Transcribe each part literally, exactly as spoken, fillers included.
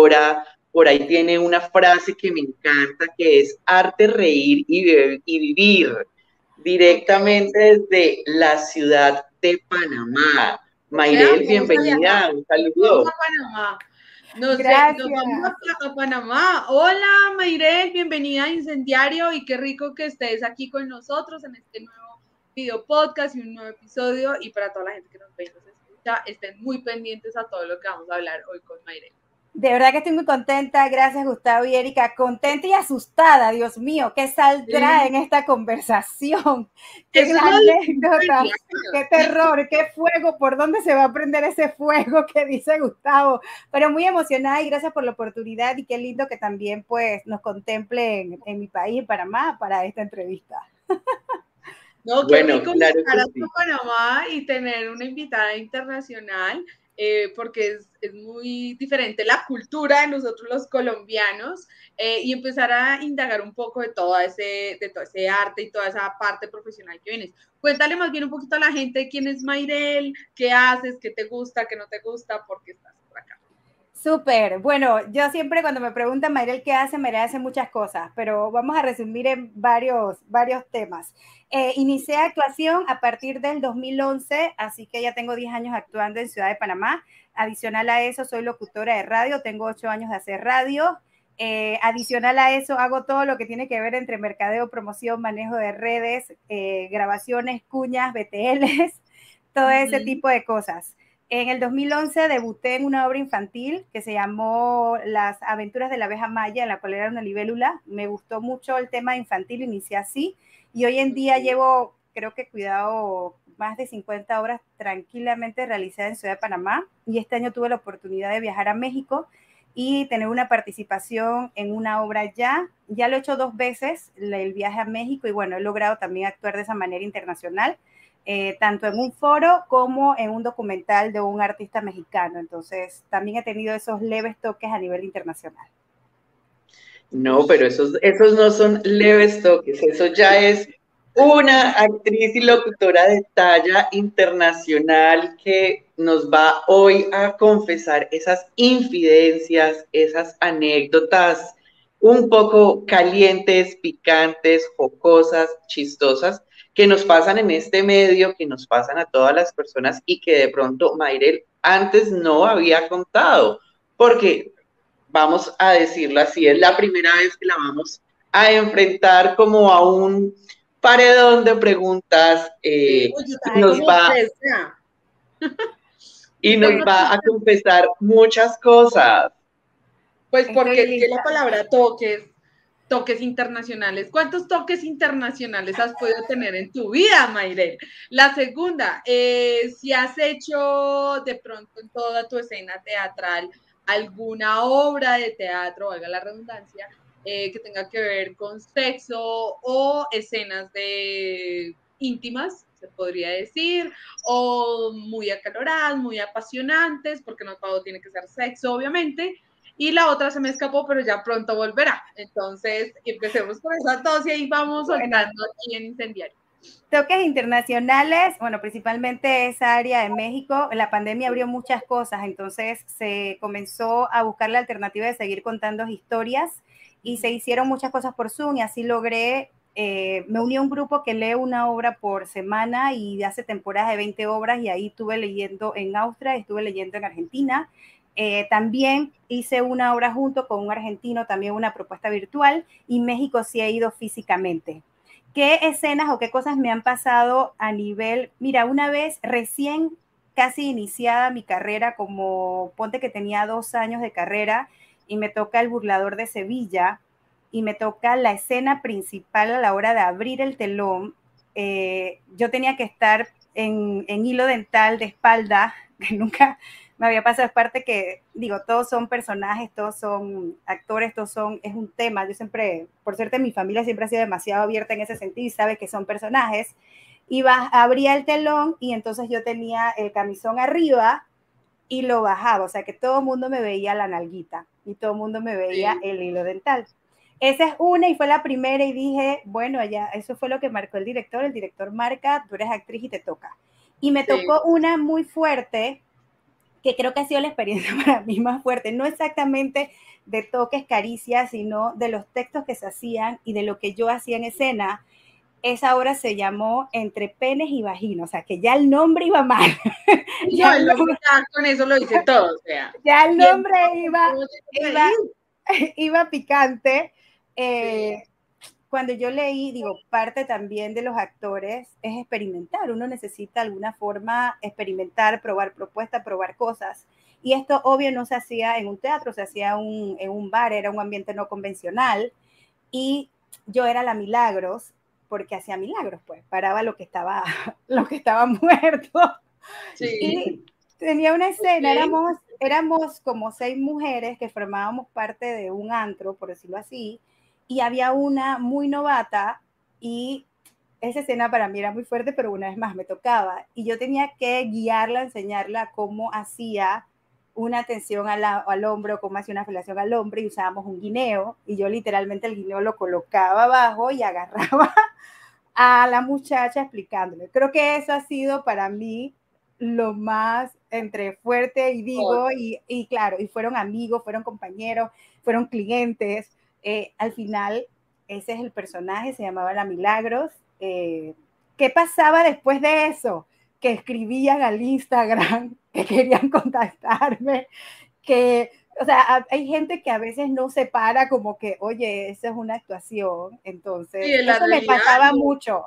locutora. Por ahí tiene una frase que me encanta, que es arte, reír y, vi- y vivir, directamente desde la ciudad de Panamá. O sea, Mayrel, vamos a viajar, bienvenida, un vamos saludo. a Panamá. Nos, ve- nos vamos Gracias. a, a Panamá. Hola, Mayrel, bienvenida a Incendiario y qué rico que estés aquí con nosotros en este nuevo video podcast y un nuevo episodio. Y para toda la gente que nos ve y nos escucha, estén muy pendientes a todo lo que vamos a hablar hoy con Mayrel. De verdad que estoy muy contenta, gracias Gustavo y Erika, contenta y asustada, Dios mío, ¿qué saldrá Sí. en esta conversación? ¿Qué Eso es lo anécdotas? difícil. ¿Qué terror? ¿Qué fuego? ¿Por dónde se va a prender ese fuego que dice Gustavo? Pero muy emocionada y gracias por la oportunidad y qué lindo que también pues nos contemplen en mi país, en Panamá, para esta entrevista. No, qué Bueno, rico claro viajar que hasta sí. Panamá y tener una invitada internacional, eh, porque es, es, muy diferente la cultura de nosotros los colombianos, eh, y empezar a indagar un poco de todo, ese, de todo ese arte y toda esa parte profesional que vienes. Cuéntale más bien un poquito a la gente quién es Mayrel, qué haces, qué te gusta, qué no te gusta, por qué estás por acá. Súper. Bueno, yo siempre cuando me preguntan, Mayrel, ¿qué hace? Mayrel hace muchas cosas, pero vamos a resumir en varios, varios temas. Eh, inicié actuación a partir del dos mil once, así que ya tengo diez años actuando en Ciudad de Panamá. Adicional a eso, soy locutora de radio, tengo ocho años de hacer radio. Eh, adicional a eso, hago todo lo que tiene que ver entre mercadeo, promoción, manejo de redes, eh, grabaciones, cuñas, B T Ls, todo uh-huh. ese tipo de cosas. En el dos mil once debuté en una obra infantil que se llamó Las aventuras de la abeja maya, en la cual era una libélula. Me gustó mucho el tema infantil, inicié así. Y hoy en día llevo, creo que cuidado, más de cincuenta obras tranquilamente realizadas en Ciudad de Panamá. Y este año tuve la oportunidad de viajar a México y tener una participación en una obra ya. Ya lo he hecho dos veces, el viaje a México, y bueno, he logrado también actuar de esa manera internacional. Eh, tanto en un foro como en un documental de un artista mexicano. Entonces, también he tenido esos leves toques a nivel internacional. No, pero esos, esos no son leves toques, eso ya es una actriz y locutora de talla internacional que nos va hoy a confesar esas infidencias, esas anécdotas un poco calientes, picantes, jocosas, chistosas, que nos pasan en este medio, que nos pasan a todas las personas y que de pronto Mayrel antes no había contado, porque vamos a decirlo así, es la primera vez que la vamos a enfrentar como a un paredón de preguntas, eh, Oye, y nos va, y nos va a confesar muchas cosas. Pues porque es que la palabra toques, toques internacionales. ¿Cuántos toques internacionales has podido tener en tu vida, Mayrel? La segunda, eh, si has hecho de pronto en toda tu escena teatral alguna obra de teatro, valga la redundancia, eh, que tenga que ver con sexo o escenas de íntimas, se podría decir, o muy acaloradas, muy apasionantes, porque no todo tiene que ser sexo, obviamente. Y la otra se me escapó, pero ya pronto volverá. Entonces, empecemos con esas dos y ahí vamos bueno, soltando aquí en Incendiario. Toques internacionales, bueno, principalmente esa área de México. La pandemia abrió muchas cosas, entonces se comenzó a buscar la alternativa de seguir contando historias y se hicieron muchas cosas por Zoom y así logré, eh, me uní a un grupo que lee una obra por semana y hace temporadas de veinte obras y ahí estuve leyendo en Austria, estuve leyendo en Argentina. Eh, también hice una obra junto con un argentino, también una propuesta virtual, y México sí ha ido físicamente. ¿Qué escenas o qué cosas me han pasado a nivel? Mira, una vez recién casi iniciada mi carrera, como ponte que tenía dos años de carrera, y me toca El burlador de Sevilla, y me toca la escena principal a la hora de abrir el telón. Eh, yo tenía que estar en, en hilo dental de espalda, que nunca me había pasado. Es parte que, digo, todos son personajes, todos son actores, todos son, es un tema. Yo siempre, por suerte, mi familia siempre ha sido demasiado abierta en ese sentido y sabe que son personajes. Iba, abría el telón y entonces yo tenía el camisón arriba y lo bajaba, o sea que todo el mundo me veía la nalguita y todo el mundo me veía sí. el hilo dental. Esa es una y fue la primera y dije, bueno, ya, eso fue lo que marcó el director. El director marca, tú eres actriz y te toca. Y me sí. tocó una muy fuerte, que creo que ha sido la experiencia para mí más fuerte, no exactamente de toques, caricias, sino de los textos que se hacían y de lo que yo hacía en escena. Esa obra se llamó Entre penes y vagina, o sea, que ya el nombre iba mal. No, ya el nombre ya con eso lo dice todo, o sea. Ya el nombre iba, iba, iba picante. Eh, sí. Cuando yo leí, digo, parte también de los actores es experimentar. Uno necesita alguna forma experimentar, probar propuestas, probar cosas. Y esto, obvio, no se hacía en un teatro, se hacía un, en un bar, era un ambiente no convencional. Y yo era la Milagros, porque hacía milagros, pues, paraba lo que estaba, lo que estaba muerto. Sí. Y tenía una escena, okay. éramos, éramos como seis mujeres que formábamos parte de un antro, por decirlo así, y había una muy novata, y esa escena para mí era muy fuerte, pero una vez más me tocaba, y yo tenía que guiarla, enseñarla cómo hacía una tensión al, al hombro, cómo hacía una felación al hombro, y usábamos un guineo, y yo literalmente el guineo lo colocaba abajo y agarraba a la muchacha explicándole. Creo que eso ha sido para mí lo más entre fuerte y digo, oh. y, y claro, y fueron amigos, fueron compañeros, fueron clientes. Eh, al final, ese es el personaje, se llamaba La Milagros. Eh, ¿Qué pasaba después de eso? Que escribían al Instagram, que querían contactarme, que, o sea, hay gente que a veces no se para como que, oye, esa es una actuación, entonces, sí, eso me pasaba mucho.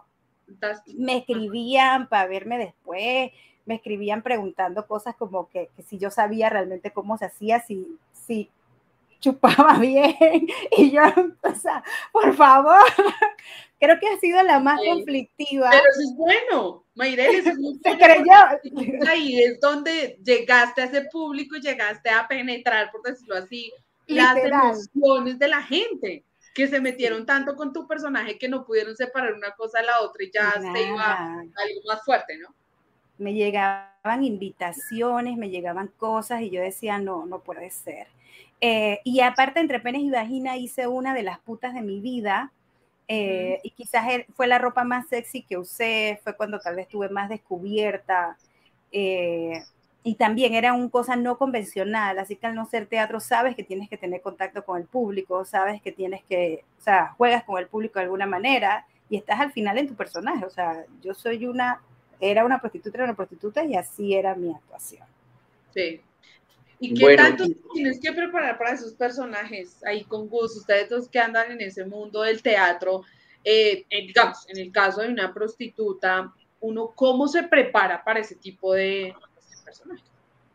Me escribían para verme después, me escribían preguntando cosas como que, que si yo sabía realmente cómo se hacía, si, si chupaba bien, y yo, o sea, por favor, creo que ha sido la más sí. conflictiva. Pero eso es bueno, Mayrel, eso es muy se creyó. Ahí es donde llegaste a ese público y llegaste a penetrar, por decirlo así, literal. Las emociones de la gente, que se metieron sí. tanto con tu personaje que no pudieron separar una cosa de la otra y ya Nada. se iba a algo más fuerte, ¿no? Me llegaban invitaciones, me llegaban cosas y yo decía, no, no puede ser. Eh, y aparte, Entre penes y vagina hice una de las putas de mi vida, eh, uh-huh. y quizás fue la ropa más sexy que usé, fue cuando tal vez estuve más descubierta, eh, y también era una cosa no convencional, así que al no ser teatro sabes que tienes que tener contacto con el público, sabes que tienes que, o sea, juegas con el público de alguna manera y estás al final en tu personaje, o sea, yo soy una, era una prostituta, era una prostituta y así era mi actuación. Sí. ¿Y qué bueno, tanto tienes que preparar para esos personajes ahí con Gus? Ustedes dos que andan en ese mundo del teatro, eh, eh, digamos, en el caso de una prostituta, uno, ¿cómo se prepara para ese tipo de, de personajes?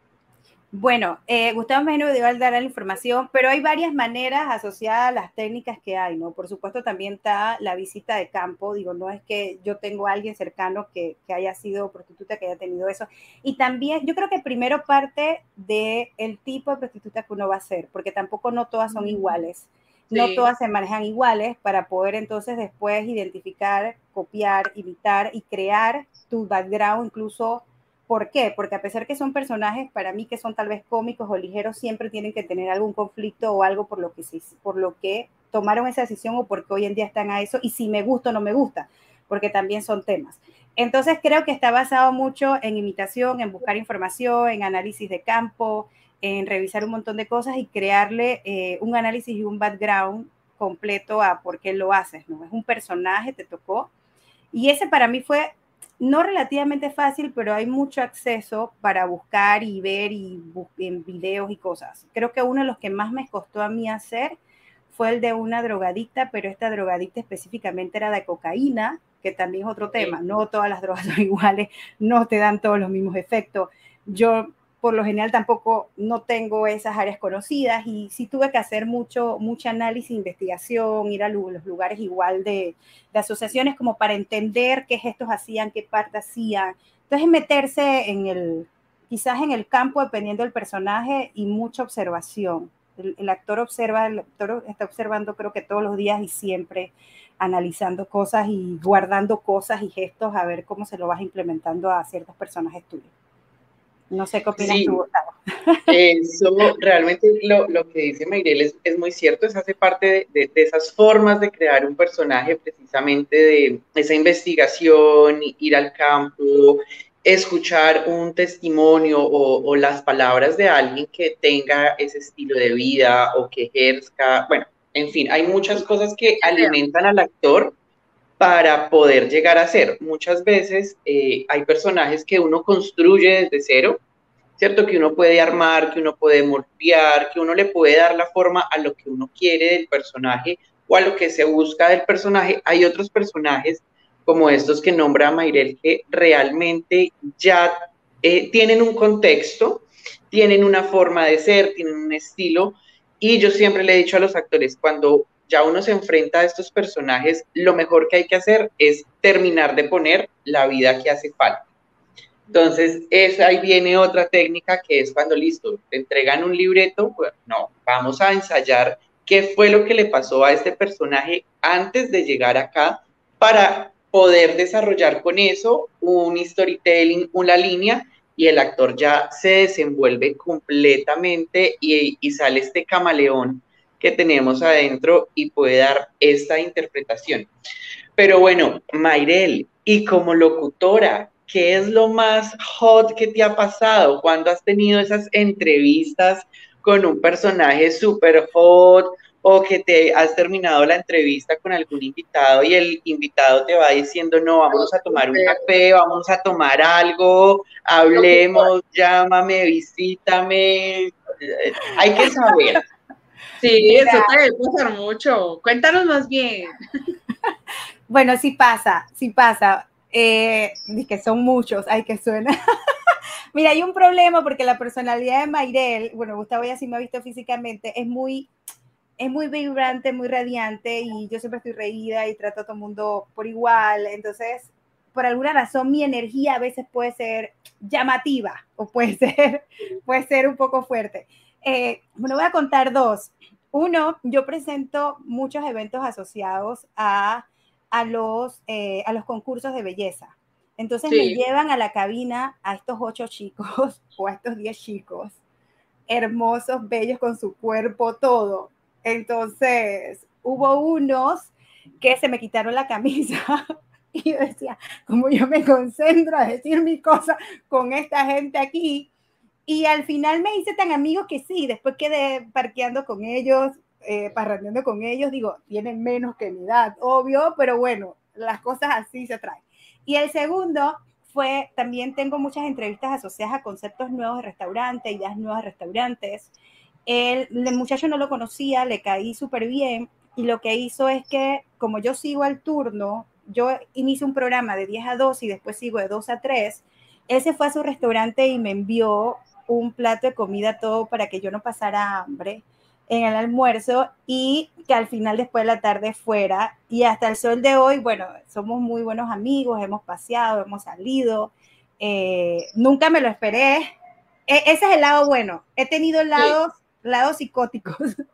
Bueno, eh, Gustavo me dio dar la información, pero hay varias maneras asociadas a las técnicas que hay, ¿no? Por supuesto también está la visita de campo, digo, no es que yo tengo a alguien cercano que, que haya sido prostituta, que haya tenido eso, y también yo creo que primero parte del tipo de prostituta que uno va a ser, porque tampoco no todas son iguales, sí. no todas se manejan iguales para poder entonces después identificar, copiar, imitar y crear tu background incluso. ¿Por qué? Porque a pesar que son personajes para mí que son tal vez cómicos o ligeros, siempre tienen que tener algún conflicto o algo por lo que, por lo que tomaron esa decisión o porque hoy en día están a eso y si me gusta o no me gusta, porque también son temas. Entonces creo que está basado mucho en imitación, en buscar información, en análisis de campo, en revisar un montón de cosas y crearle eh, un análisis y un background completo a por qué lo haces, ¿no? Es un personaje, te tocó. Y ese para mí fue no relativamente fácil, pero hay mucho acceso para buscar y ver y en videos y cosas. Creo que uno de los que más me costó a mí hacer fue el de una drogadicta, pero esta drogadicta específicamente era de cocaína, que también es otro tema. No todas las drogas son iguales, no te dan todos los mismos efectos. Yo, por lo general, tampoco no tengo esas áreas conocidas y sí tuve que hacer mucho, mucho análisis, investigación, ir a los lugares igual de, de asociaciones como para entender qué gestos hacían, qué parte hacían. Entonces, meterse en el, quizás en el campo dependiendo del personaje y mucha observación. El, el actor observa, el actor está observando creo que todos los días y siempre analizando cosas y guardando cosas y gestos a ver cómo se lo vas implementando a ciertos personajes tuyos. No sé qué opinas sí, tú, Gustavo. Eso realmente lo, lo que dice Mayrel es, es muy cierto, eso hace parte de, de, de esas formas de crear un personaje, precisamente de esa investigación, ir al campo, escuchar un testimonio o, o las palabras de alguien que tenga ese estilo de vida o que ejerzca, bueno, en fin, hay muchas cosas que alimentan al actor para poder llegar a ser. Muchas veces eh, hay personajes que uno construye desde cero, ¿cierto? Que uno puede armar, que uno puede moldear, que uno le puede dar la forma a lo que uno quiere del personaje o a lo que se busca del personaje. Hay otros personajes como estos que nombra Mayrel que realmente ya eh, tienen un contexto, tienen una forma de ser, tienen un estilo, y yo siempre le he dicho a los actores, cuando ya uno se enfrenta a estos personajes, lo mejor que hay que hacer es terminar de poner la vida que hace falta. Entonces, esa, ahí viene otra técnica que es cuando, listo, te entregan un libreto, pues, no, vamos a ensayar qué fue lo que le pasó a este personaje antes de llegar acá para poder desarrollar con eso un storytelling, una línea, y el actor ya se desenvuelve completamente y, y sale este camaleón que tenemos adentro y puede dar esta interpretación. Pero bueno, Mayrel, y como locutora, ¿qué es lo más hot que te ha pasado? ¿Cuándo has tenido esas entrevistas con un personaje súper hot o que te has terminado la entrevista con algún invitado y el invitado te va diciendo, no, vámonos a tomar un café, vamos a tomar algo, hablemos, llámame, visítame? Hay que saber. Sí, Mira. Eso te debe pasar mucho. Cuéntanos más bien. Bueno, sí pasa, sí pasa. Eh, que son muchos, ay, que suena. Mira, hay un problema porque la personalidad de Mayrel, bueno, Gustavo ya sí me ha visto físicamente, es muy, es muy vibrante, muy radiante, y yo siempre estoy reída y trato a todo el mundo por igual. Entonces, por alguna razón, mi energía a veces puede ser llamativa o puede ser, puede ser un poco fuerte. Eh, bueno, voy a contar dos. Uno, yo presento muchos eventos asociados a, a, los, eh, a los concursos de belleza. Entonces sí. me llevan a la cabina a estos ocho chicos o a estos diez chicos, hermosos, bellos, con su cuerpo, todo. Entonces, hubo unos que se me quitaron la camisa y yo decía, como yo me concentro a decir mi cosa con esta gente aquí. Y al final me hice tan amigo que sí, después quedé parqueando con ellos, eh, parrandeando con ellos, digo, tienen menos que mi edad, obvio, pero bueno, las cosas así se traen. Y el segundo fue, también tengo muchas entrevistas asociadas a conceptos nuevos de restaurante, ideas nuevas de restaurantes. El, el muchacho no lo conocía, le caí súper bien, y lo que hizo es que, como yo sigo al turno, yo inicio un programa de diez a dos y después sigo de dos a tres, él se fue a su restaurante y me envió un plato de comida, todo para que yo no pasara hambre en el almuerzo, y que al final después de la tarde fuera, y hasta el sol de hoy, bueno, somos muy buenos amigos, hemos paseado, hemos salido, eh, nunca me lo esperé. E ese es el lado bueno. He tenido lados, sí. lados psicóticos,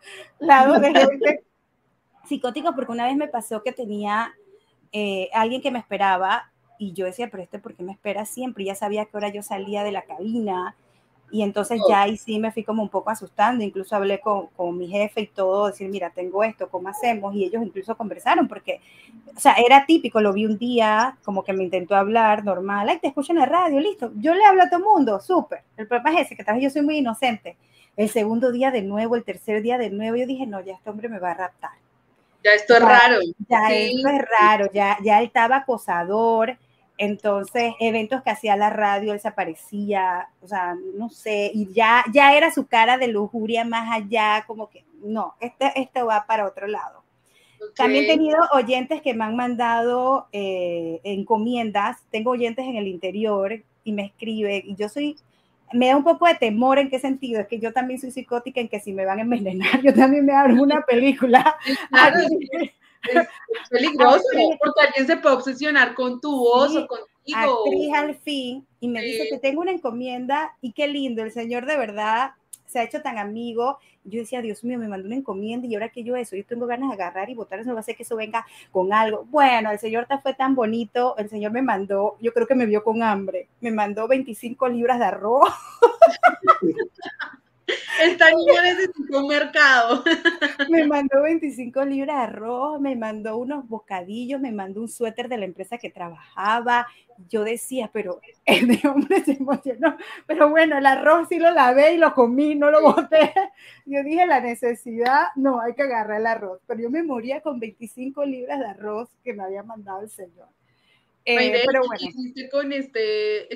lados de gente psicóticos, porque una vez me pasó que tenía eh, alguien que me esperaba, y yo decía, pero este, ¿por qué me espera siempre? Y ya sabía a qué hora yo salía de la cabina. Y entonces ya ahí sí me fui como un poco asustando, incluso hablé con, con mi jefe y todo, decir, mira, tengo esto, ¿cómo hacemos? Y ellos incluso conversaron, porque, o sea, era típico, lo vi un día, como que me intentó hablar normal, ay, te escucho en la radio, listo, yo le hablo a todo el mundo, súper. El problema es ese, que tal vez yo soy muy inocente. El segundo día de nuevo, el tercer día de nuevo, yo dije, no, ya este hombre me va a raptar. Ya esto es ya, raro. Ya sí. esto es raro, ya, ya él estaba acosador. Entonces, eventos que hacía la radio, él se aparecía, o sea, no sé, y ya, ya era su cara de lujuria más allá, como que, no, este, este va para otro lado. Okay. También he tenido oyentes que me han mandado eh, encomiendas, tengo oyentes en el interior y me escriben, y yo soy, me da un poco de temor. ¿En qué sentido? Es que yo también soy psicótica, en que si me van a envenenar, yo también me hago una película. Claro, es, es peligroso, porque alguien se puede obsesionar con tu voz sí, o contigo. Actriz al fin, y me sí. dice que tengo una encomienda, y qué lindo, el señor de verdad se ha hecho tan amigo. Yo decía, Dios mío, me mandó una encomienda, y ahora que yo eso, yo tengo ganas de agarrar y botar eso, no va a ser que eso venga con algo. Bueno, el señor fue tan bonito, el señor me mandó, yo creo que me vio con hambre, me mandó veinticinco libras de arroz. Esta niña necesita un mercado. Me mandó veinticinco libras de arroz, me mandó unos bocadillos, me mandó un suéter de la empresa que trabajaba. Yo decía, pero el hombre se emocionó. Pero bueno, el arroz sí lo lavé y lo comí, no lo boté. Yo dije, la necesidad, no, hay que agarrar el arroz. Pero yo me moría con veinticinco libras de arroz que me había mandado el señor. Eh, Mayrel, pero bueno. ¿Qué hiciste con este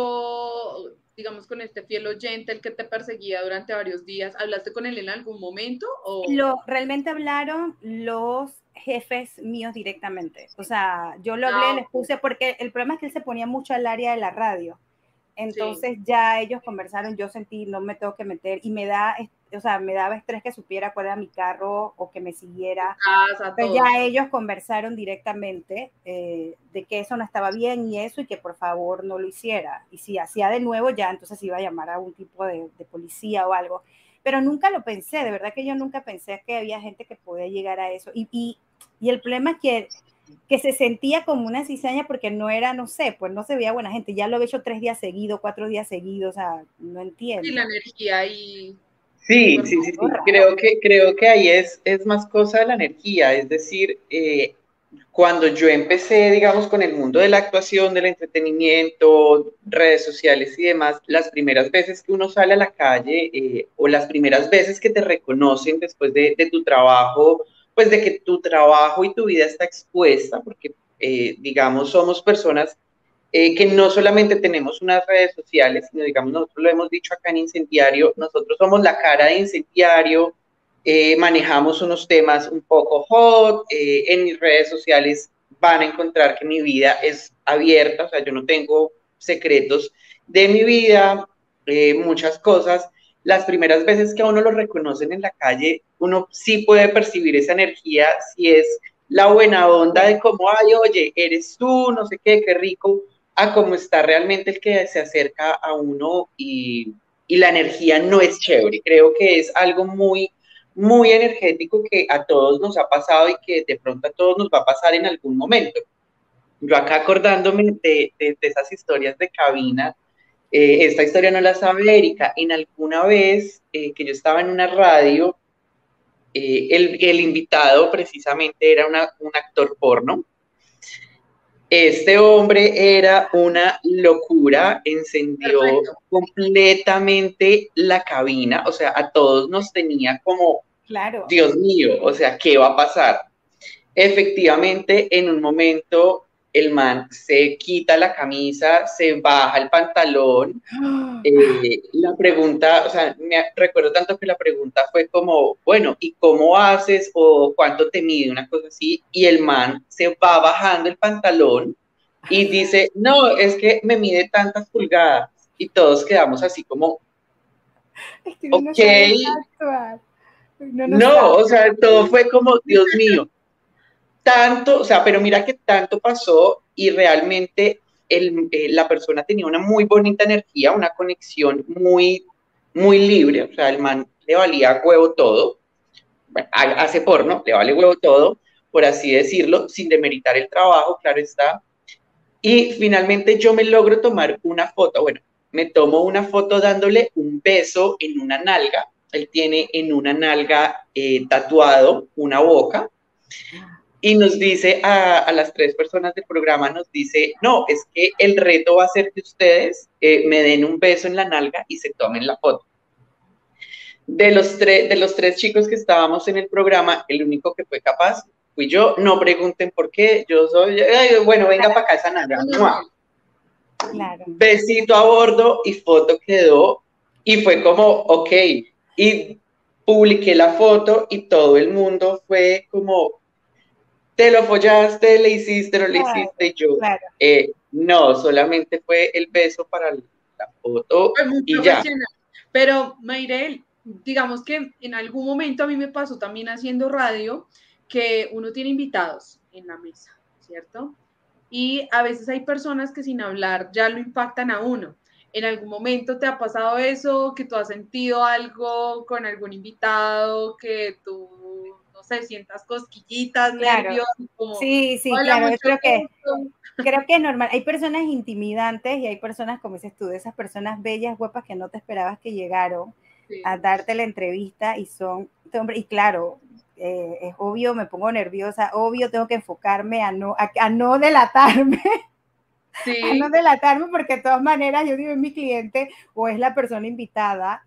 chico, digamos, con este fiel oyente, el que te perseguía durante varios días? ¿Hablaste con él en algún momento? O... Lo, realmente hablaron los jefes míos directamente. O sea, yo lo hablé, ah, les puse, porque el problema es que él se ponía mucho al área de la radio. Entonces sí. Ya ellos conversaron, yo sentí, no me tengo que meter, y me da, o sea, me daba estrés que supiera cuál era mi carro o que me siguiera. Casa, pero ya ellos conversaron directamente eh, de que eso no estaba bien y eso, y que por favor no lo hiciera. Y si hacía de nuevo, ya entonces iba a llamar a un tipo de, de policía o algo. Pero nunca lo pensé, de verdad que yo nunca pensé que había gente que podía llegar a eso. Y, y, y el problema es que que se sentía como una cizaña porque no era, no sé, pues no se veía buena gente. Ya lo había hecho tres días seguidos, cuatro días seguidos, o sea, no entiendo. Y la energía y... Sí, sí, sí, sí. Creo que, creo que ahí es, es más cosa de la energía, es decir, eh, cuando yo empecé, digamos, con el mundo de la actuación, del entretenimiento, redes sociales y demás, las primeras veces que uno sale a la calle eh, o las primeras veces que te reconocen después de, de tu trabajo, pues de que tu trabajo y tu vida está expuesta, porque, eh, digamos, somos personas eh, que no solamente tenemos unas redes sociales, sino, digamos, nosotros lo hemos dicho acá en Incendiario, nosotros somos la cara de Incendiario, eh, manejamos unos temas un poco hot, eh, en mis redes sociales van a encontrar que mi vida es abierta, o sea, yo no tengo secretos de mi vida, eh, muchas cosas. Las primeras veces que a uno lo reconocen en la calle, uno sí puede percibir esa energía, si es la buena onda de como, ay, oye, eres tú, no sé qué, qué rico, a cómo está realmente el que se acerca a uno y, y la energía no es chévere. Creo que es algo muy, muy energético que a todos nos ha pasado y que de pronto a todos nos va a pasar en algún momento. Yo acá acordándome de, de, de esas historias de cabina, eh, esta historia no la sabe Erika, en alguna vez eh, que yo estaba en una radio, eh, el, el invitado precisamente era una, un actor porno. Este hombre era una locura, encendió Perfecto. completamente la cabina, o sea, a todos nos tenía como, claro. Dios mío, o sea, ¿qué va a pasar? Efectivamente, en un momento el man se quita la camisa, se baja el pantalón. Eh, la pregunta, o sea, me recuerdo tanto que la pregunta fue como, bueno, ¿y cómo haces o cuánto te mide? Una cosa así, y el man se va bajando el pantalón y dice, no, es que me mide tantas pulgadas, y todos quedamos así como, es que ok. No, no, no o sea, todo fue como, Dios mío, tanto, o sea, pero mira que tanto pasó y realmente el, eh, la persona tenía una muy bonita energía, una conexión muy, muy libre, o sea, el man le valía huevo todo, bueno, hace porno, le vale huevo todo, por así decirlo, sin demeritar el trabajo, claro está. Y finalmente yo me logro tomar una foto, bueno, me tomo una foto dándole un beso en una nalga, él tiene en una nalga eh, tatuado una boca, y nos dice a, a las tres personas del programa, nos dice, no, es que el reto va a ser que ustedes eh, me den un beso en la nalga y se tomen la foto. De los, tres, de los tres chicos que estábamos en el programa, el único que fue capaz fui yo. No pregunten por qué, yo soy, ay, bueno, venga para acá esa nalga. Claro. Besito a bordo y foto quedó y fue como, ok, y publiqué la foto y todo el mundo fue como, te lo follaste, le hiciste, no le claro, hiciste, y yo, claro. eh, no, solamente fue el beso para la foto y ya. Pero, Mayrel, digamos que en algún momento a mí me pasó también haciendo radio, que uno tiene invitados en la mesa, ¿cierto? Y a veces hay personas que sin hablar ya lo impactan a uno. ¿En algún momento te ha pasado eso, que tú has sentido algo con algún invitado, que tú, no sé, sientas cosquillitas, claro. nervios? Como, sí, sí, claro, yo creo que, creo que es normal. Hay personas intimidantes y hay personas, como dices tú, de esas personas bellas, guapas, que no te esperabas que llegaron sí. a darte la entrevista y son, hombre, y claro, eh, es obvio, me pongo nerviosa, obvio, tengo que enfocarme a no, a, a no delatarme. Sí. A no delatarme, porque de todas maneras yo digo, es mi cliente o es la persona invitada,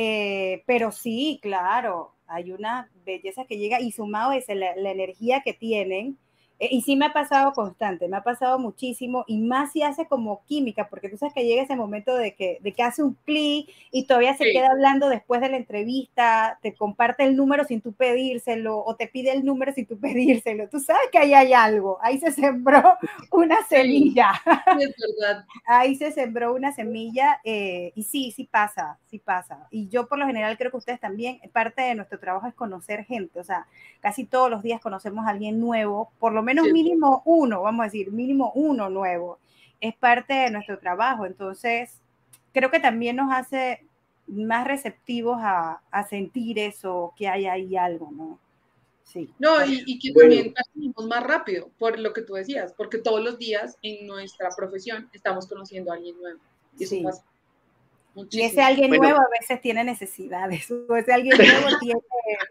eh, pero sí, claro, hay una belleza que llega y sumado es la, la energía que tienen. Eh, y sí me ha pasado constante, me ha pasado muchísimo, y más si hace como química, porque tú sabes que llega ese momento de que, de que hace un clic y todavía se sí. queda hablando después de la entrevista, te comparte el número sin tú pedírselo, o te pide el número sin tú pedírselo. Tú sabes que ahí hay algo, ahí se sembró una semilla. Sí, es verdad. Ahí se sembró una semilla, eh, y sí, sí pasa, sí pasa. Y yo por lo general creo que ustedes también, parte de nuestro trabajo es conocer gente, o sea, casi todos los días conocemos a alguien nuevo, por lo menos sí. mínimo uno, vamos a decir, mínimo uno nuevo. Es parte de nuestro trabajo, entonces creo que también nos hace más receptivos a, a sentir eso, que hay ahí algo, ¿no? Sí. No, y, y que bueno. también partimos más rápido, por lo que tú decías, porque todos los días en nuestra profesión estamos conociendo a alguien nuevo. Y eso sí. pasa. Muchísimo. Y ese alguien bueno. nuevo a veces tiene necesidades, o ese alguien nuevo tiene,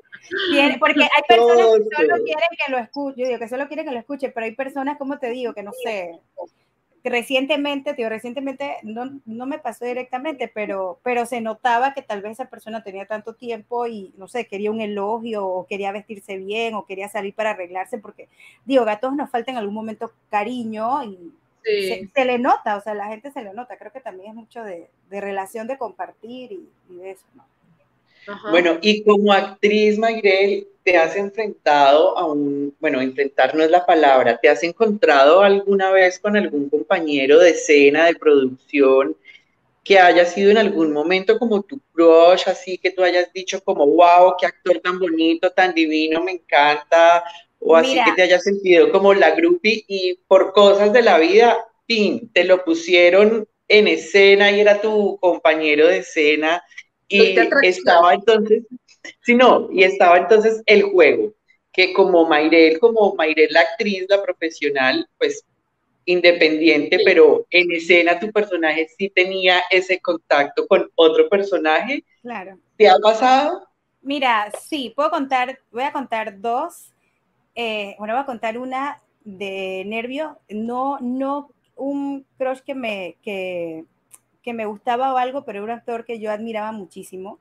tiene, porque hay personas que solo quieren que lo escuche, yo digo que solo quieren que lo escuche, pero hay personas, como te digo, que no sé, recientemente, tío, recientemente no, no me pasó directamente, pero, pero se notaba que tal vez esa persona tenía tanto tiempo y, no sé, quería un elogio, o quería vestirse bien, o quería salir para arreglarse, porque, digo, que a todos nos falta en algún momento cariño, y sí. se, se le nota, o sea, la gente se le nota. Creo que también es mucho de, de relación, de compartir y, y de eso, ¿no? Ajá. Bueno, y como actriz, Mayrel, te has enfrentado a un, bueno, enfrentar no es la palabra, ¿te has encontrado alguna vez con algún compañero de escena, de producción, que haya sido en algún momento como tu crush, así que tú hayas dicho como, wow, qué actor tan bonito, tan divino, me encanta, o así Mira, que te hayas sentido como la groupie y por cosas de la vida, pin, te lo pusieron en escena y era tu compañero de escena? Y estaba entonces, sí, no, y estaba entonces el juego, que como Mayrel, como Mayrel la actriz, la profesional, pues independiente, sí. pero en escena tu personaje sí tenía ese contacto con otro personaje. Claro. ¿Te ha pasado? Mira, sí, puedo contar, voy a contar dos. Eh, bueno, voy a contar una de nervios, no, no un crush que me, que, que me gustaba o algo, pero era un actor que yo admiraba muchísimo,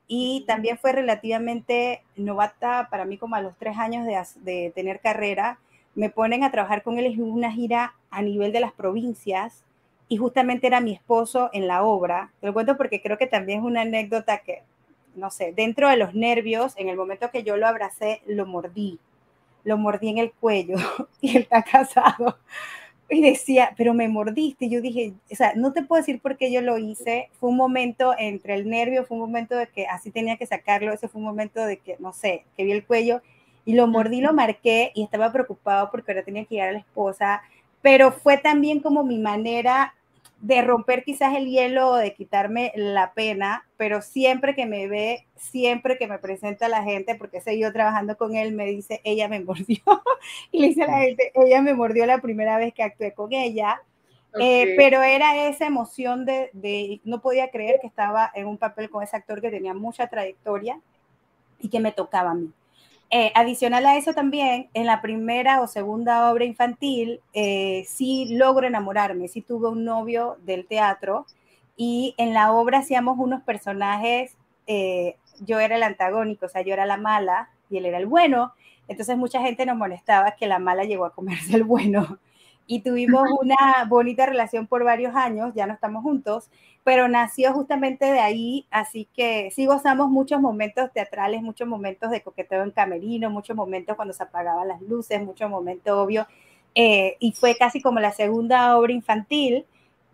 y también fue relativamente novata para mí, como a los tres años de, de tener carrera. Me ponen a trabajar con él en una gira a nivel de las provincias, y justamente era mi esposo en la obra. Te lo cuento porque creo que también es una anécdota que, no sé, dentro de los nervios, en el momento que yo lo abracé, lo mordí, lo mordí en el cuello, y él está casado. Y decía, pero me mordiste. Y yo dije, o sea, no te puedo decir por qué yo lo hice. Fue un momento entre el nervio, fue un momento de que así tenía que sacarlo. Ese fue un momento de que, no sé, que vi el cuello y lo mordí, lo marqué, y estaba preocupado porque ahora tenía que llegar a la esposa. Pero fue también como mi manera de romper quizás el hielo, o de quitarme la pena, pero siempre que me ve, siempre que me presenta a la gente, porque he seguido trabajando con él, me dice, ella me mordió, y le dice a la gente, ella me mordió la primera vez que actué con ella. Okay. Eh, pero era esa emoción de, de, no podía creer que estaba en un papel con ese actor que tenía mucha trayectoria y que me tocaba a mí. Eh, adicional a eso también, en la primera o segunda obra infantil, eh, sí logro enamorarme, sí tuve un novio del teatro, y en la obra hacíamos unos personajes, eh, yo era el antagónico, o sea, yo era la mala y él era el bueno, entonces mucha gente nos molestaba que la mala llegó a comerse el bueno, y tuvimos una bonita relación por varios años, ya no estamos juntos, pero nació justamente de ahí, así que sí gozamos muchos momentos teatrales, muchos momentos de coqueteo en camerino, muchos momentos cuando se apagaban las luces, muchos momentos obvio, eh, y fue casi como la segunda obra infantil,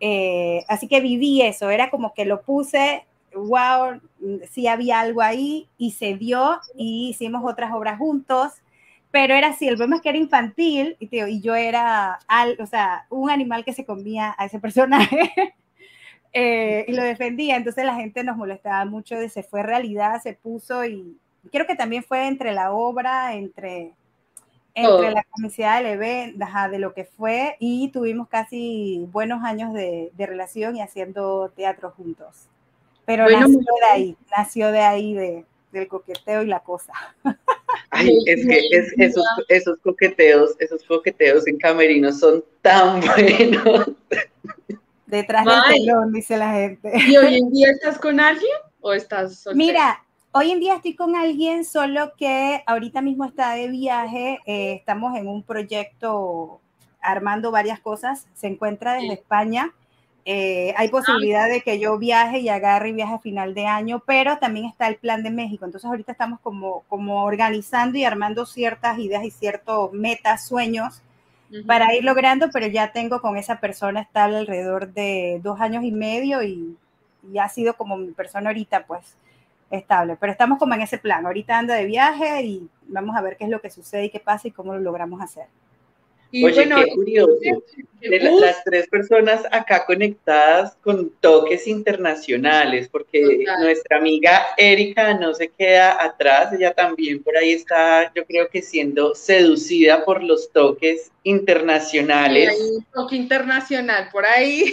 eh, así que viví eso, era como que lo puse, wow, sí había algo ahí, y se dio, y hicimos otras obras juntos, pero era así, el problema es que era infantil, y, tío, y yo era, al, o sea, un animal que se comía a ese personaje, eh, y lo defendía, entonces la gente nos molestaba mucho de se fue realidad, se puso, y creo que también fue entre la obra, entre, entre oh. la comicidad del evento, de lo que fue, y tuvimos casi buenos años de, de relación y haciendo teatro juntos, pero bueno, nació de ahí, nació de ahí, de, del coqueteo y la cosa. Ay, es que es, esos, esos coqueteos, esos coqueteos en camerinos son tan buenos. Detrás del telón, dice la gente. ¿Y hoy en día estás con alguien o estás soltera? Mira, hoy en día estoy con alguien, solo que ahorita mismo está de viaje. Eh, estamos en un proyecto armando varias cosas. Se encuentra desde sí. España. Eh, hay posibilidad de que yo viaje y agarre y viaje a final de año, pero también está el plan de México. Entonces ahorita estamos como, como organizando y armando ciertas ideas y ciertos metas, sueños uh-huh. para ir logrando, pero ya tengo con esa persona estable alrededor de dos años y medio y, y ha sido como mi persona ahorita pues estable. Pero estamos como en ese plan. Ahorita ando de viaje y vamos a ver qué es lo que sucede y qué pasa y cómo lo logramos hacer. Y Oye, bueno, qué curioso, de la, las tres personas acá conectadas con toques internacionales, porque total. Nuestra amiga Erika no se queda atrás, ella también por ahí está, yo creo que siendo seducida por los toques internacionales. Sí, hay un toque internacional por ahí.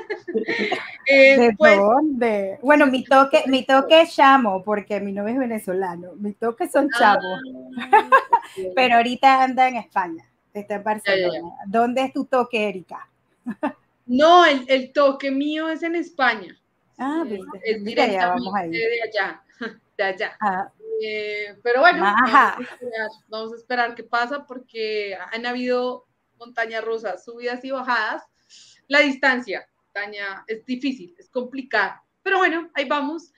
eh, ¿De pues, dónde? Bueno, mi toque, mi toque es chamo, porque mi novio es venezolano, mis toques son chavos, ah, okay. Pero ahorita anda en España. Está en Barcelona. Ya, ya, ya. ¿Dónde es tu toque, Erika? No, el, el toque mío es en España. Ah, eh, viste. Es directamente ya vamos ahí. de allá, de allá. Ah. Eh, pero bueno, vamos a, esperar, vamos a esperar qué pasa porque han habido montañas rusas, subidas y bajadas. La distancia, Tania, es difícil, es complicado. Pero bueno, ahí vamos.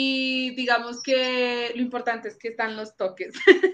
Y digamos que lo importante es que están los toques.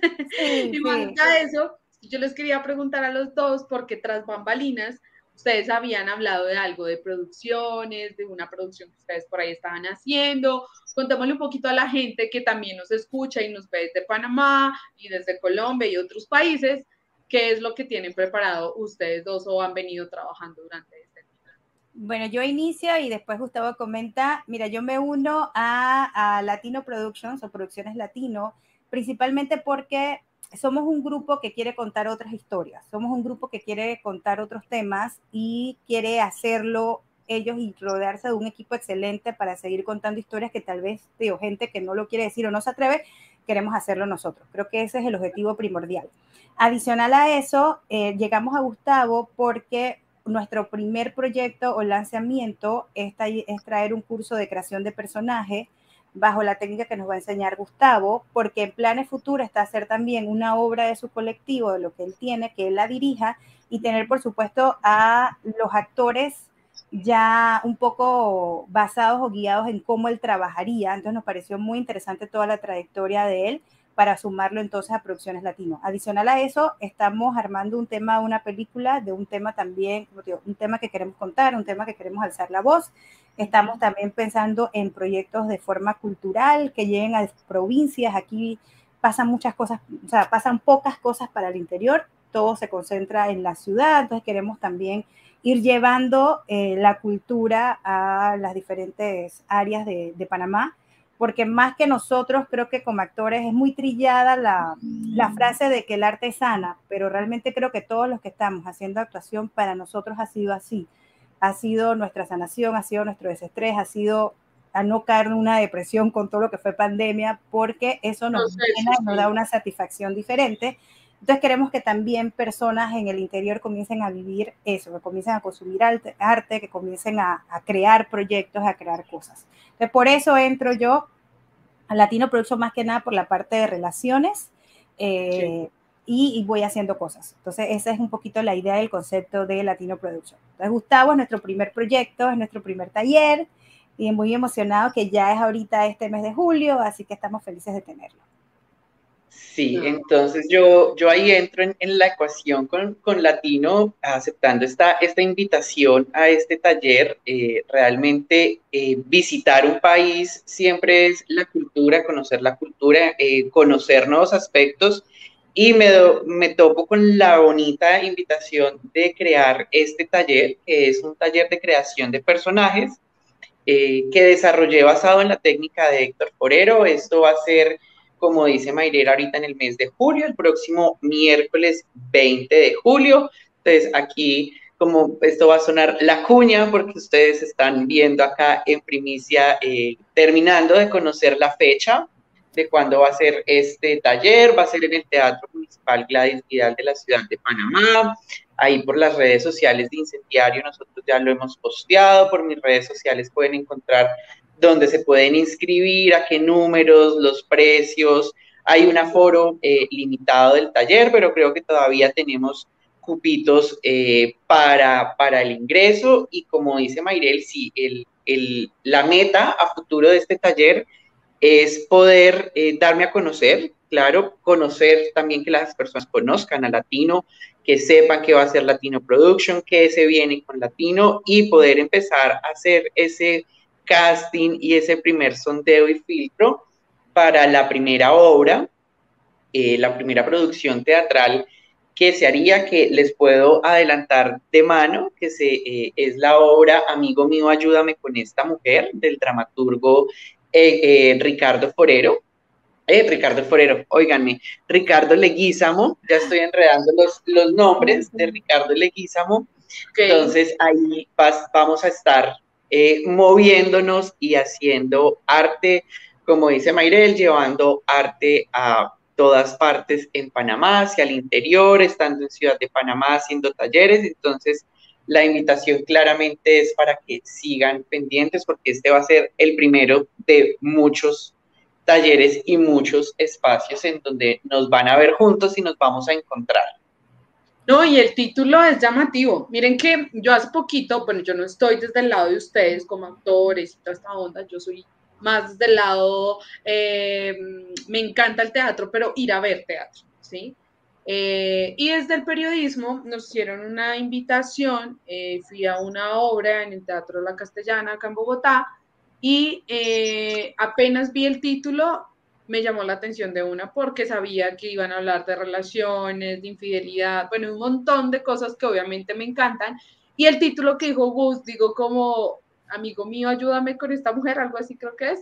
Sí, y más allá de eso, yo les quería preguntar a los dos, porque tras bambalinas, ustedes habían hablado de algo, de producciones, de una producción que ustedes por ahí estaban haciendo. Contémosle un poquito a la gente que también nos escucha y nos ve desde Panamá y desde Colombia y otros países, qué es lo que tienen preparado ustedes dos o han venido trabajando durante este tiempo. Bueno, yo inicio y después Gustavo comenta. Mira, yo me uno a, a Latino Productions o Producciones Latino, principalmente porque somos un grupo que quiere contar otras historias, somos un grupo que quiere contar otros temas y quiere hacerlo ellos y rodearse de un equipo excelente para seguir contando historias que tal vez, digo, gente que no lo quiere decir o no se atreve, queremos hacerlo nosotros. Creo que ese es el objetivo primordial. Adicional a eso, eh, llegamos a Gustavo porque nuestro primer proyecto o lanzamiento es, es traer un curso de creación de personajes bajo la técnica que nos va a enseñar Gustavo, porque en planes futuros está hacer también una obra de su colectivo, de lo que él tiene, que él la dirija, y tener, por supuesto, a los actores ya un poco basados o guiados en cómo él trabajaría. Entonces nos pareció muy interesante toda la trayectoria de él para sumarlo entonces a Producciones Latino. Adicional a eso, estamos armando un tema, una película, de un tema también, como digo, un tema que queremos contar, un tema que queremos alzar la voz. Estamos también pensando en proyectos de forma cultural que lleguen a provincias. Aquí pasan muchas cosas, o sea, pasan pocas cosas para el interior, todo se concentra en la ciudad, entonces queremos también ir llevando eh, la cultura a las diferentes áreas de, de Panamá, porque más que nosotros, creo que como actores es muy trillada la, la frase de que el arte sana, pero realmente creo que todos los que estamos haciendo actuación, para nosotros ha sido así. Ha sido nuestra sanación, ha sido nuestro desestrés, ha sido a no caer en una depresión con todo lo que fue pandemia, porque eso nos llena y nos da una satisfacción diferente. Entonces queremos que también personas en el interior comiencen a vivir eso, que comiencen a consumir arte, arte que comiencen a, a crear proyectos, a crear cosas. Entonces por eso entro yo a Latino Production más que nada por la parte de relaciones, eh, sí. Y, y voy haciendo cosas. Entonces, esa es un poquito la idea del concepto de Latino Production. Entonces, Gustavo es nuestro primer proyecto, es nuestro primer taller, y muy emocionado que ya es ahorita este mes de julio, así que estamos felices de tenerlo. Sí, entonces yo, yo ahí entro en, en la ecuación con, con Latino, aceptando esta, esta invitación a este taller. Eh, realmente eh, visitar un país siempre es la cultura, conocer la cultura, eh, conocer nuevos aspectos. Y me, do, me topo con la bonita invitación de crear este taller, que es un taller de creación de personajes, eh, que desarrollé basado en la técnica de Héctor Forero. Esto va a ser, como dice Mayrera, ahorita en el mes de julio, el próximo miércoles veinte de julio. Entonces, aquí, como esto va a sonar la cuña, porque ustedes están viendo acá en primicia, eh, terminando de conocer la fecha. de cuándo va a ser este taller. Va a ser en el Teatro Municipal Gladys Vidal de la ciudad de Panamá. Ahí por las redes sociales de Incendiario nosotros ya lo hemos posteado. Por mis redes sociales pueden encontrar dónde se pueden inscribir, a qué números, los precios. Hay un aforo eh, limitado del taller, pero creo que todavía tenemos cupitos eh, para, para el ingreso. Y como dice Mayrel, sí, el, el, la meta a futuro de este taller es poder eh, darme a conocer, claro, conocer también que las personas conozcan a Latino, que sepan que va a ser Latino Production, que se viene con Latino, y poder empezar a hacer ese casting y ese primer sondeo y filtro para la primera obra, eh, la primera producción teatral que se haría, que les puedo adelantar de mano, que se, eh, es la obra Amigo Mío, Ayúdame con esta Mujer, del dramaturgo eh, eh, Ricardo Forero. Eh, Ricardo Forero, óiganme, Ricardo Leguízamo, ya estoy enredando los, los nombres de Ricardo Leguízamo. Okay. Entonces ahí vas, vamos a estar eh, moviéndonos y haciendo arte, como dice Mayrel, llevando arte a todas partes en Panamá, hacia el interior, estando en Ciudad de Panamá haciendo talleres. Entonces la invitación claramente es para que sigan pendientes, porque este va a ser el primero de muchos talleres y muchos espacios en donde nos van a ver juntos y nos vamos a encontrar. No, y el título es llamativo. Miren que yo hace poquito, bueno, yo no estoy desde el lado de ustedes como actores y toda esta onda, yo soy más desde el lado, eh, me encanta el teatro, pero ir a ver teatro, ¿sí? Eh, y desde el periodismo nos hicieron una invitación, eh, fui a una obra en el Teatro La Castellana, acá en Bogotá, y eh, apenas vi el título, me llamó la atención de una, porque sabía que iban a hablar de relaciones, de infidelidad, bueno, un montón de cosas que obviamente me encantan, y el título que dijo Gus, digo como, Amigo Mío, Ayúdame con esta Mujer, algo así creo que es.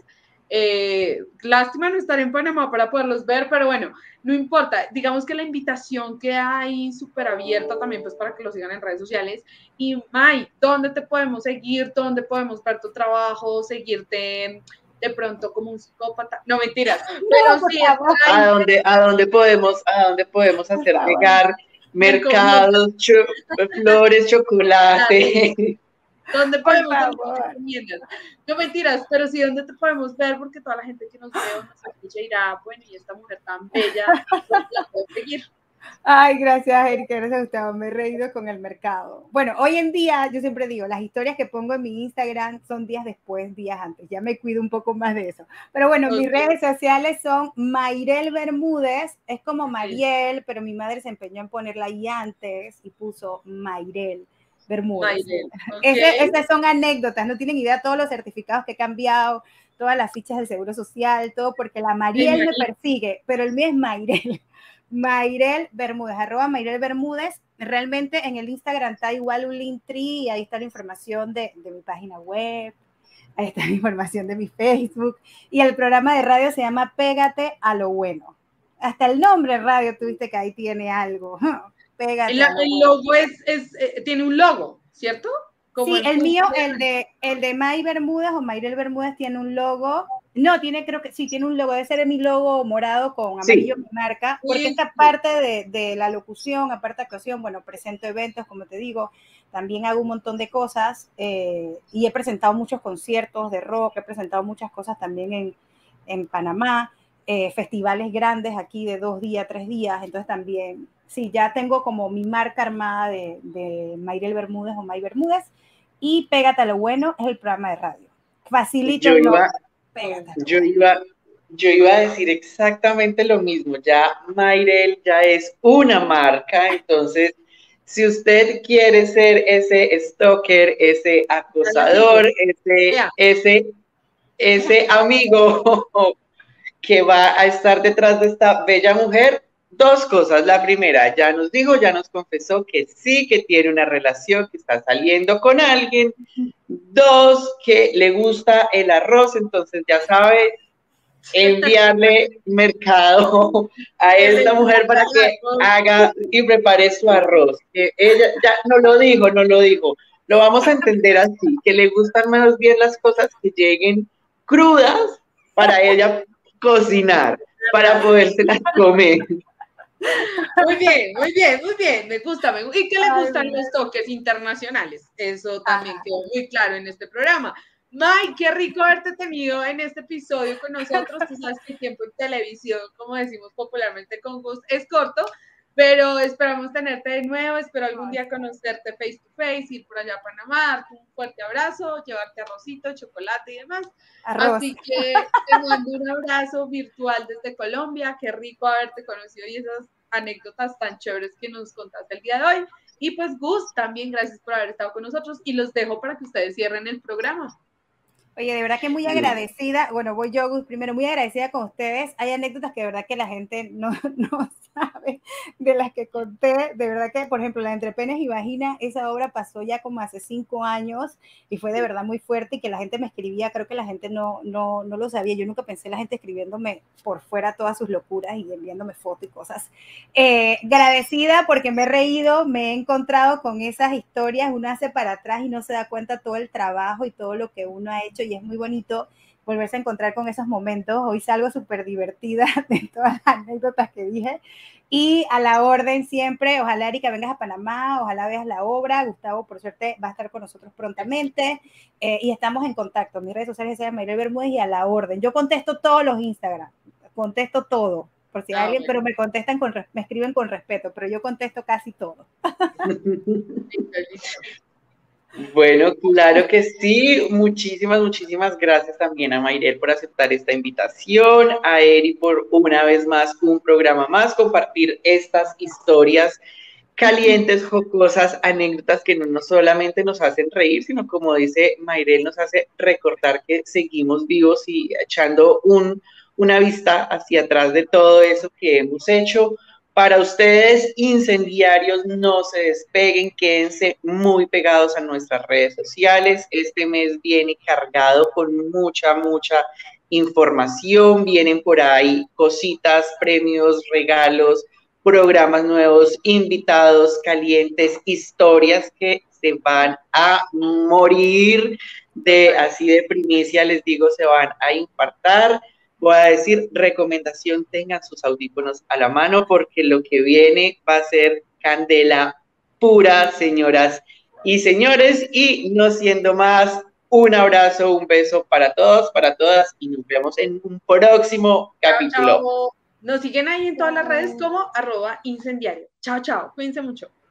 Eh, lástima no estar en Panamá para poderlos ver, pero bueno, no importa, digamos que la invitación queda ahí súper abierta también, pues para que lo sigan en redes sociales. Y May, ¿dónde te podemos seguir? ¿Dónde podemos ver tu trabajo? Seguirte de pronto como un psicópata, no mentiras, pero no, sí, a dónde, a dónde podemos, a dónde podemos hacer llegar mercados, cho flores, chocolate. ¿Dónde podemos ver? No mentiras, pero sí, ¿dónde te podemos ver? Porque toda la gente que nos ve o nos escucha dirá, bueno, y esta mujer tan bella, pues la puedo seguir. Ay, gracias, Erika, gracias, Gustavo, me he reído con el mercado. Bueno, hoy en día, yo siempre digo, las historias que pongo en mi Instagram son días después, días antes, ya me cuido un poco más de eso. Pero bueno, okay. Mis redes sociales son Mayrel Bermúdez, es como Mariel, pero mi madre se empeñó en ponerla ahí antes y puso Mayrel Bermúdez. Mayrel, okay. Ese, esas son anécdotas, no tienen idea todos los certificados que he cambiado, todas las fichas del Seguro Social, todo, porque la Mariel sí, me persigue, pero el mío es Mayrel. Mayrel Bermúdez, arroba Mayrel Bermúdez. Realmente en el Instagram está igual un Linktree y ahí está la información de, de mi página web, ahí está la información de mi Facebook, y el programa de radio se llama Pégate a lo Bueno. Hasta el nombre radio tuviste que ahí tiene algo. Pégate el, a lo el bueno. logo es, es, eh, tiene un logo, ¿cierto? Como sí, el, el mío, el de, el de May Bermúdez o Mayrel Bermúdez tiene un logo. No, tiene, creo que sí, tiene un logo. Debe ser mi logo morado con amarillo, sí. Mi marca. Porque sí. Esta parte de, de la locución, aparte de actuación, bueno, presento eventos, como te digo, también hago un montón de cosas eh, y he presentado muchos conciertos de rock, he presentado muchas cosas también en, en Panamá, eh, festivales grandes aquí de dos días, tres días, entonces también, sí, ya tengo como mi marca armada de, de Mayrel Bermúdez o May Bermúdez. Y Pégate a lo Bueno es el programa de radio. Facilito. Yo iba, yo iba, yo iba a decir exactamente lo mismo. Ya Mayrel ya es una marca, entonces si usted quiere ser ese stalker, ese acosador, ese, ese, ese amigo que va a estar detrás de esta bella mujer, dos cosas. La primera, ya nos dijo, ya nos confesó que sí, que tiene una relación, que está saliendo con alguien. Dos, que le gusta el arroz, entonces ya sabe enviarle mercado a esta mujer para que haga y prepare su arroz. Que ella ya no lo dijo, no lo dijo. Lo vamos a entender así, que le gustan más bien las cosas que lleguen crudas para ella cocinar para podérselas comer. Muy bien, muy bien, muy bien, me gusta, me gusta. ¿Y qué le gustan Ay, los toques internacionales? Eso también Ajá. quedó muy claro en este programa. May, qué rico haberte tenido en este episodio con nosotros. Tú sabes que el tiempo en televisión, como decimos popularmente con Gus, es corto, pero esperamos tenerte de nuevo, espero algún día conocerte face to face, ir por allá a Panamá, darte un fuerte abrazo, llevarte arrocito, chocolate y demás. Arroz. Así que te mando un abrazo virtual desde Colombia, qué rico haberte conocido y esas anécdotas tan chéveres que nos contaste el día de hoy. Y pues Gus, también gracias por haber estado con nosotros y los dejo para que ustedes cierren el programa. Oye, de verdad que muy agradecida, bueno, voy yo, Gus, primero, muy agradecida con ustedes. Hay anécdotas que de verdad que la gente no, no sabe de las que conté. De verdad que, por ejemplo, la Entre Penes y Vagina, esa obra pasó ya como hace cinco años y fue de verdad muy fuerte y que la gente me escribía, creo que la gente no, no, no lo sabía. Yo nunca pensé en la gente escribiéndome por fuera todas sus locuras y enviándome fotos y cosas. Eh, agradecida porque me he reído, me he encontrado con esas historias, uno hace para atrás y no se da cuenta todo el trabajo y todo lo que uno ha hecho y es muy bonito volverse a encontrar con esos momentos. Hoy salgo súper divertida de todas las anécdotas que dije y a la orden siempre. Ojalá, Erika, vengas a Panamá, ojalá veas la obra. Gustavo, por suerte, va a estar con nosotros prontamente eh, y estamos en contacto. Mis redes sociales se llaman Mayrel Bermúdez y a la orden. Yo contesto todos los Instagram, contesto todo, por si ah, alguien, bueno. Pero me contestan, con, me escriben con respeto, pero yo contesto casi todo. Bueno, claro que sí. Muchísimas, muchísimas gracias también a Mayrel por aceptar esta invitación, a Eri por una vez más un programa más, compartir estas historias calientes, jocosas, anécdotas que no, no solamente nos hacen reír, sino como dice Mayrel, nos hace recordar que seguimos vivos y echando un, una vista hacia atrás de todo eso que hemos hecho. Para ustedes, incendiarios, no se despeguen, quédense muy pegados a nuestras redes sociales. Este mes viene cargado con mucha, mucha información. Vienen por ahí cositas, premios, regalos, programas nuevos, invitados calientes, historias que se van a morir de, así de primicia, les digo, se van a impactar. Voy a decir, recomendación, tengan sus audífonos a la mano porque lo que viene va a ser candela pura, señoras y señores. Y no siendo más, un abrazo, un beso para todos, para todas y nos vemos en un próximo capítulo. Chao, chao. Nos siguen ahí en todas las redes como arroba incendiario. Chao, chao. Cuídense mucho.